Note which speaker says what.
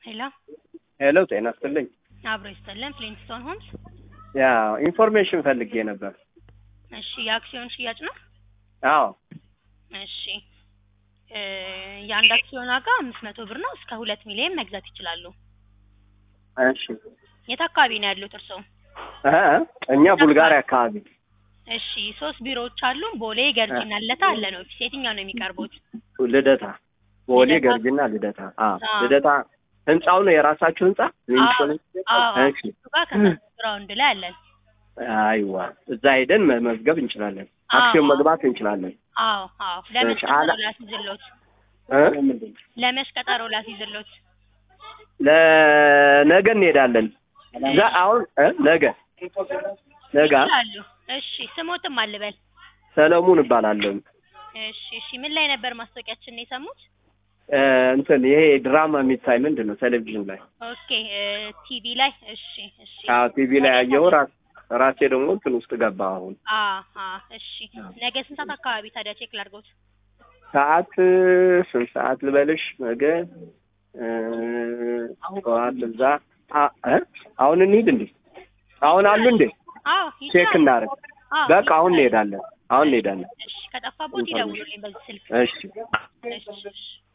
Speaker 1: ሄሎ
Speaker 2: ሄሎ ጤና ይስጥልኝ።
Speaker 1: አብሮ ይስጥልን። ፍሊንትስቶን ሆምስ።
Speaker 2: ያ ኢንፎርሜሽን ፈልጌ ነበር።
Speaker 1: እሺ የአክሲዮን ሽያጭ ነው?
Speaker 2: አዎ።
Speaker 1: እሺ የአንድ አክሲዮን ዋጋ 500 ብር ነው። እስከ 2 ሚሊዮን መግዛት ይችላሉ።
Speaker 2: እሺ
Speaker 1: የት አካባቢ ነው ያሉት እርስዎ?
Speaker 2: እኛ ቡልጋሪያ አካባቢ።
Speaker 1: እሺ 3 ቢሮዎች አሉ። ቦሌ፣ ገርጂና ልደታ አለ ነው። የትኛው ነው የሚቀርቡት?
Speaker 2: ልደታ። ቦሌ፣ ገርጂና ልደታ። ልደታ ህንጻው ነው የራሳችሁ ህንጻ?
Speaker 1: እሺ ግራውንድ ላይ አለን።
Speaker 2: አይዋ እዛ ሄደን መመዝገብ እንችላለን። አክሲዮን መግባት እንችላለን።
Speaker 1: አዎ። ለመች ቀጠሮ ላስይዝልዎት? ለመች ቀጠሮ ላስይዝልዎት?
Speaker 2: ለነገ እንሄዳለን። አሁን ነገ
Speaker 1: ይችላሉ። እሺ ስሞትም አልበል?
Speaker 2: ሰለሞን እባላለሁ።
Speaker 1: እሺ ምን ላይ ነበር ማስታወቂያችንን የሰሙት?
Speaker 2: እንትን ይሄ ድራማ የሚታይ ምንድነው ቴሌቪዥን ላይ።
Speaker 1: ኦኬ ቲቪ ላይ። እሺ
Speaker 2: አዎ ቲቪ ላይ ያየው ራሴ ደግሞ እንትን ውስጥ ገባ አሁን።
Speaker 1: እሺ ነገ ስንት ሰዓት አካባቢ ታዲያ ቼክ ላድርገውት?
Speaker 2: ሰዓት ስንት ሰዓት ልበልሽ? ነገ ጠዋት እዛ አሁን እንሂድ እንዴ? አሁን አሉ እንዴ? ቼክ እናደርግ። በቃ አሁን እንሄዳለን።
Speaker 1: እሺ ከጠፋቦት ይደውሉልኝ በዚህ ስልክ።
Speaker 2: እሺ